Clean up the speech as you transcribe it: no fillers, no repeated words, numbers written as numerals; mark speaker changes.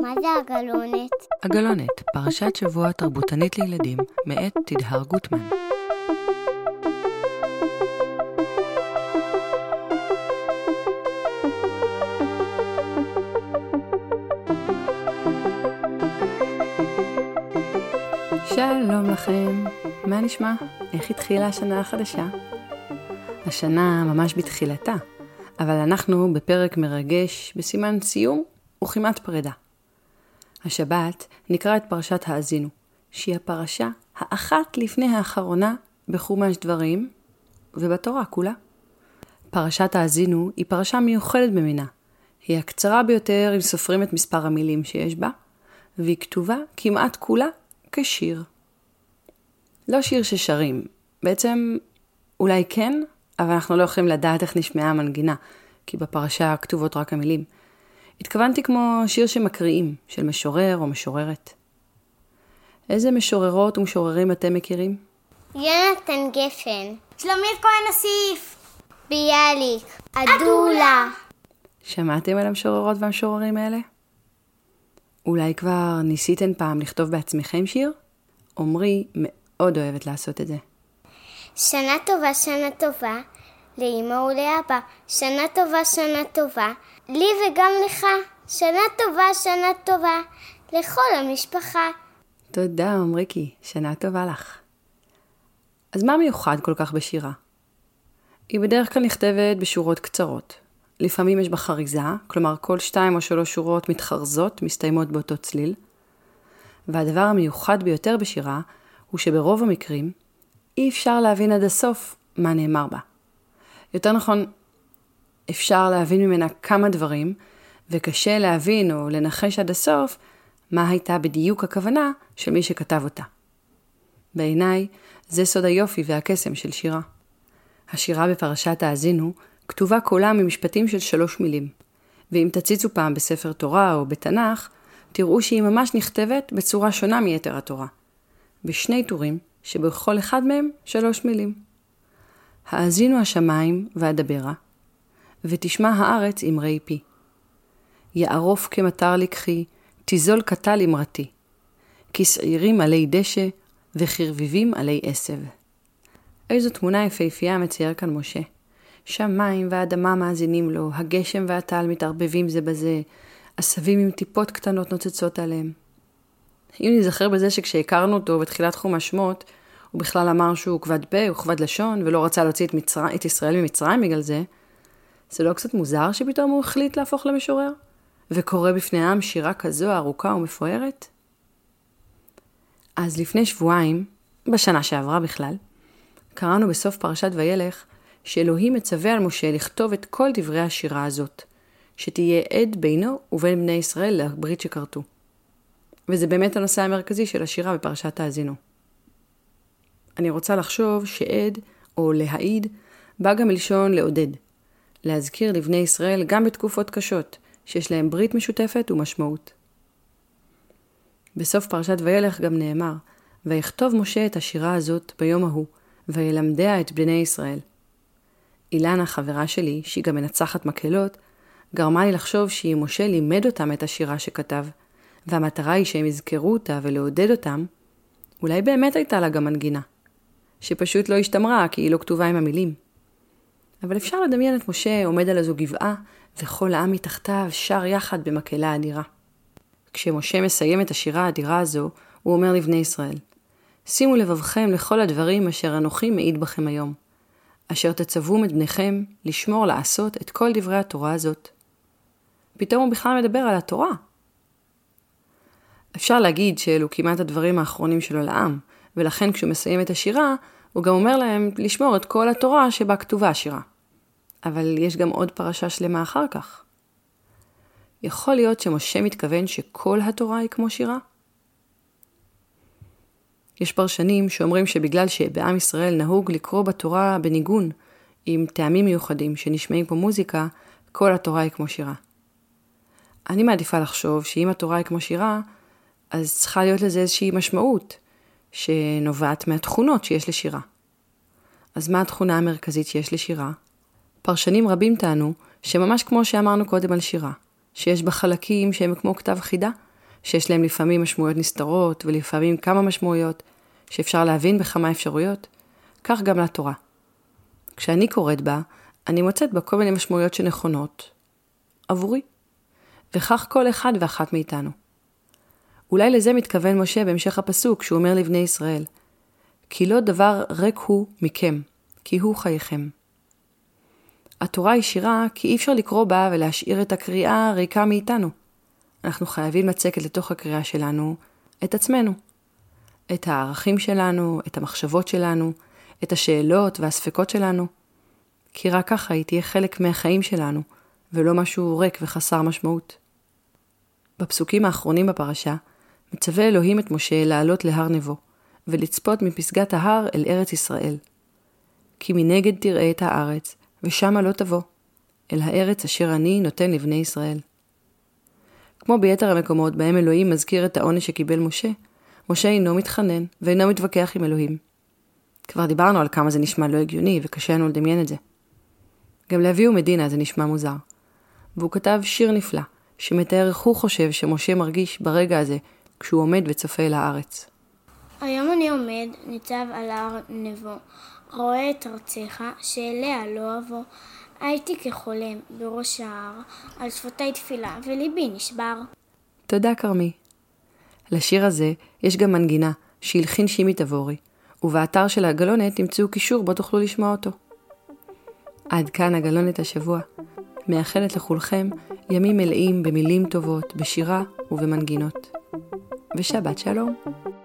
Speaker 1: מה זה הגלונת?
Speaker 2: הגלונת, פרשת שבוע תרבותנית לילדים, מאת תדהר גוטמן. שלום לכם, מה נשמע? איך התחילה השנה החדשה? השנה ממש בתחילתה, אבל אנחנו בפרק מרגש בסימן סיום וכמעט פרידה. השבת נקרא את פרשת האזינו, שהיא הפרשה האחת לפני האחרונה בחומש דברים ובתורה כולה. פרשת האזינו היא פרשה מיוחדת במינה. היא הקצרה ביותר אם סופרים את מספר המילים שיש בה, והיא כתובה כמעט כולה כשיר. לא שיר ששרים, בעצם אולי כן, אבל אנחנו לא יכולים לדעת איך נשמעה המנגינה, כי בפרשה כתובות רק המילים. התכוונתי כמו שיר שמקריאים, של משורר או משוררת. איזה משוררות ומשוררים אתם מכירים?
Speaker 1: יונתן גפן,
Speaker 3: שלומית כהן אסיף,
Speaker 1: ביאליק, אדולה.
Speaker 2: שמעתם על המשוררות והמשוררים האלה? אולי כבר ניסיתם פעם לכתוב בעצמכם שיר? עומרי מאוד אוהבת לעשות את זה.
Speaker 1: שנה טובה, לאמא ולאבא. שנה טובה, לי וגם לך. שנה טובה, לכל המשפחה.
Speaker 2: תודה, עומריקי, שנה טובה לך. אז מה מיוחד כל כך בשירה? היא בדרך כלל נכתבת בשורות קצרות. לפעמים יש בה חריזה, כלומר כל 2 או 3 שורות מתחרזות, מסתיימות באותו צליל. והדבר המיוחד ביותר בשירה הוא שברוב המקרים אי אפשר להבין עד הסוף מה נאמר בה. יותר נכון, אפשר להבין ממנה כמה דברים, וקשה להבין או לנחש עד הסוף מה הייתה בדיוק הכוונה של מי שכתב אותה. בעיניי, זה סוד היופי והקסם של שירה. השירה בפרשת האזינו כתובה כולה ממשפטים של 3 מילים, ואם תציצו פעם בספר תורה או בתנ"ך, תראו שהיא ממש נכתבת בצורה שונה מיתר התורה, בשני טורים שבכל אחד מהם 3 מילים. האזינו השמיים ואדברה, ותשמע הארץ אמרי פי. יערוף כמטר לקחי, תזול קטל אמרתי, כסעירים עלי דשא וחרביבים עלי עשב. איזו תמונה יפהפייה מצייר כאן משה. שמיים ואדמה מאזינים לו, הגשם והטל מתערבבים זה בזה, עשבים עם טיפות קטנות נוצצות עליהם. אם נזכר בזה שכשהכרנו אותו בתחילת חומש שמות, הוא בכלל אמר שהוא כבד פה וכבד לשון, ולא רצה להוציא את ישראל ממצרים בגלל זה, זה לא קצת מוזר שפתאום הוא החליט להפוך למשורר? וקורא בפני העם שירה כזו ארוכה ומפוארת? אז לפני שבועיים, בשנה שעברה בכלל, קראנו בסוף פרשת וילך, שאלוהים מצווה על משה לכתוב את כל דברי השירה הזאת, שתהיה עד בינו ובין בני ישראל לברית שכרתו. וזה באמת הנושא המרכזי של השירה בפרשת האזינו. אני רוצה לחשוב שעד או להעיד בא גם מלשון לעודד, להזכיר לבני ישראל גם בתקופות קשות, שיש להם ברית משותפת ומשמעות. בסוף פרשת וילך גם נאמר, ויכתוב משה את השירה הזאת ביום ההוא, וילמדיה את בני ישראל. אילנה, חברה שלי, שהיא גם מנצחת מקהלות, גרמה לי לחשוב שאם משה לימד אותם את השירה שכתב, והמטרה היא שהם יזכרו אותה ולעודד אותם, אולי באמת הייתה לה גם מנגינה, שפשוט לא השתמרה כי היא לא כתובה עם המילים. אבל אפשר לדמיין את משה עומד על איזו גבעה, וכל העם מתחתיו שר יחד במקהלה אדירה. כשמשה מסיים את השירה האדירה הזו, הוא אומר לבני ישראל, שימו לבבכם לכל הדברים אשר אנוכי מעיד בכם היום, אשר תצוו את בניכם לשמור לעשות את כל דברי התורה הזאת. פתאום הוא בכלל מדבר על התורה. אפשר להגיד שאלו כמעט הדברים האחרונים שלו לעם, ולכן כשהוא מסיים את השירה, הוא גם אומר להם לשמור את כל התורה שבה כתובה השירה. אבל יש גם עוד פרשה שלמה אחר כך. יכול להיות שמשה מתכוון שכל התורה היא כמו שירה? יש פרשנים שאומרים שבגלל שבעם ישראל נהוג לקרוא בתורה בניגון, עם טעמים מיוחדים שנשמעים כמו מוזיקה, כל התורה היא כמו שירה. אני מעדיפה לחשוב שאם התורה היא כמו שירה, אז צריכה להיות לזה איזושהי משמעות, שנובעת מהתכונות שיש לשירה. אז מה התכונה המרכזית שיש לשירה? פרשנים רבים טענו שממש כמו שאמרנו קודם על שירה, שיש בה חלקים שהם כמו כתב חידה, שיש להם לפעמים משמעויות נסתרות ולפעמים כמה משמעויות שאפשר להבין בכמה אפשרויות, כך גם לתורה. כשאני קוראת בה, אני מוצאת בה כל מיני משמעויות שנכונות עבורי, וכך כל אחד ואחת מאיתנו. אולי לזה מתכוון משה בהמשך הפסוק, שהוא אומר לבני ישראל, כי לא דבר ריק הוא מכם, כי הוא חייכם. התורה היא שירה כי אי אפשר לקרוא בה ולהשאיר את הקריאה ריקה מאיתנו. אנחנו חייבים לצקת לתוך הקריאה שלנו את עצמנו, את הערכים שלנו, את המחשבות שלנו, את השאלות והספקות שלנו, כי רק ככה היא תהיה חלק מהחיים שלנו, ולא משהו ריק וחסר משמעות. בפסוקים האחרונים בפרשה, מצווה אלוהים את משה לעלות להר נבו, ולצפות מפסגת ההר אל ארץ ישראל. כי מנגד תראה את הארץ, ושמה לא תבוא, אל הארץ אשר אני נותן לבני ישראל. כמו ביתר המקומות בהם אלוהים מזכיר את העונש שקיבל משה, משה אינו מתחנן ואינו מתווכח עם אלוהים. כבר דיברנו על כמה זה נשמע לא הגיוני וקשה לנו לדמיין את זה. גם לאבי ומדינה זה נשמע מוזר. והוא כתב שיר נפלא, שמתאר איך הוא חושב שמשה מרגיש ברגע הזה, כשהוא עומד וצופה אל הארץ.
Speaker 1: היום אני עומד, ניצב על הר נבו, רואה את ארצך, שאליה לא אבוא. הייתי כחולם בראש ההר, על שפתי תפילה, וליבי נשבר.
Speaker 2: תודה כרמי. לשיר הזה יש גם מנגינה שהלחין שימי תבורי, ובאתר של הגלונת תמצאו קישור בו תוכלו לשמוע אותו. עד כאן הגלונת השבוע. מאחלת לכולכם ימים מלאים במילים טובות, בשירה ובמנגינות. ושבת שלום.